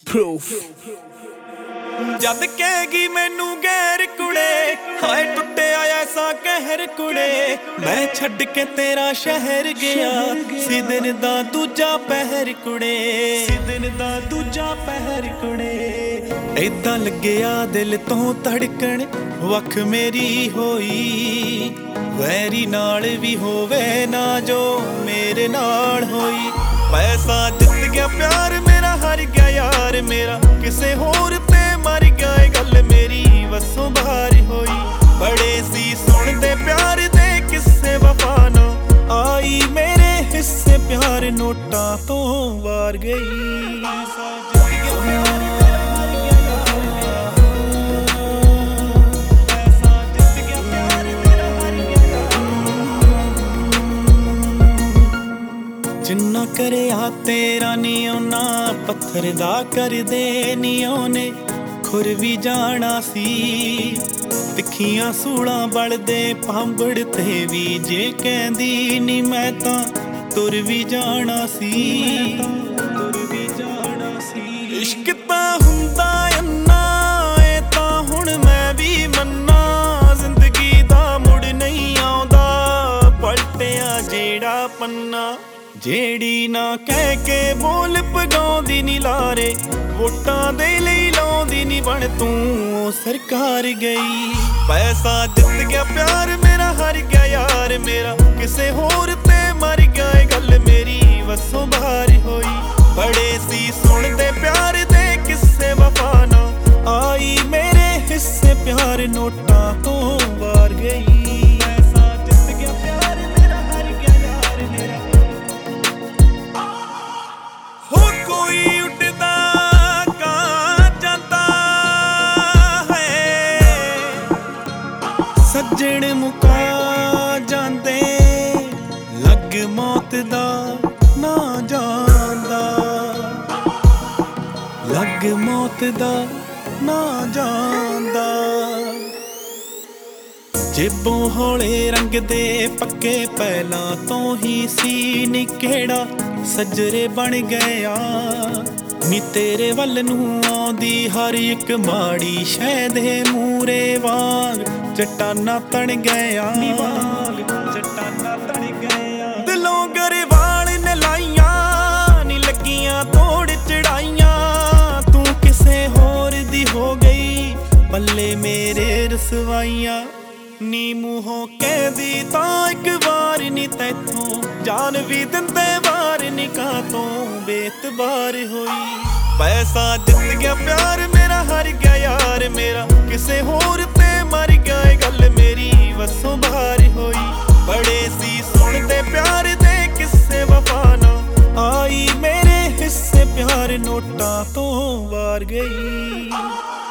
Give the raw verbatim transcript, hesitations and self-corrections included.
proof जद कहेगी मैनू गैर कुड़े हाय टुटिया ऐसा कहर कुड़े मैं छड़ के तेरा शहर गया सी दिन दा दूजा पहर कुड़े सी दिन दा दूजा पहर कुड़े ऐदां लग्गिया दिल तो धड़कन वख मेरी होई वैरी नाल भी होवे ना जो मेरे नाल होई पैसा जित गया प्यार मेरा हार गया यार मेरा किसे होर ते मर गया गल मेरी वसों बाहर होई बड़े सी सुनदे प्यार दे किस्से वफा ना आई मेरे हिस्से प्यार नोटा तो वार गई जिन्ना करे आ तेरा नी ओना पत्थर दा कर दे नी ओने खुर भी जाना सी तिखियां सूड़ा बलदे पांबड़ ते भी जे कहंदी नी मैं तां तुर भी जाना सी तुर भी जाना सी इश्क तां हुंदा अन्ना ए तां हुण मैं भी मन्ना जिंदगी दा मुड़ नहीं आउंदा पलटिया जेड़ा पन्ना जेड़ी ना कह के बोल पगाउंदी नी लारे वोटां दे लई लाउंदी नी बन तू सरकार गई पैसा जित गया प्यार मेरा हार गया यार मेरा किसे होर ते मर गया गल मेरी वसों बाहर होई बड़े सी सुनदे प्यार दे किस्से वफा ना आई मेरे हिस्से प्यार नोटा तो वार गई पैसा जित गया प्यार मेरा हार गया यार मेरा कोई उठदा का जाता है सज्जण मुका जांदे लग मौत दा ना जांदा लग मौत दा ना जांदा जेबों हौले रंग दे पक्के पहला तो ही सी नी केड़ा सजरे बन गया नी तेरे वल नूं आउंदी हर एक माड़ी शै दे मूरे वांग चट्टाना तण गया वांग चट्टाना तण गया दिलों गरवाल ने लाइयां नी लगियां तोड़ चढ़ाइयां तू किसे होर दी हो गई पल्ले मेरे रसवाइयां नी मूहों कहदी तां एक वार नी तैथों जान भी दिंदे वार नी कातों बेतबार होई पैसा जित गया प्यार मेरा हार गया यार मेरा किसे होर ते मर गया गल मेरी वसों बाहर होई बड़े सी सुनदे प्यार दे किस्से वफा ना आई मेरे हिस्से प्यार नोटा तो वार गई।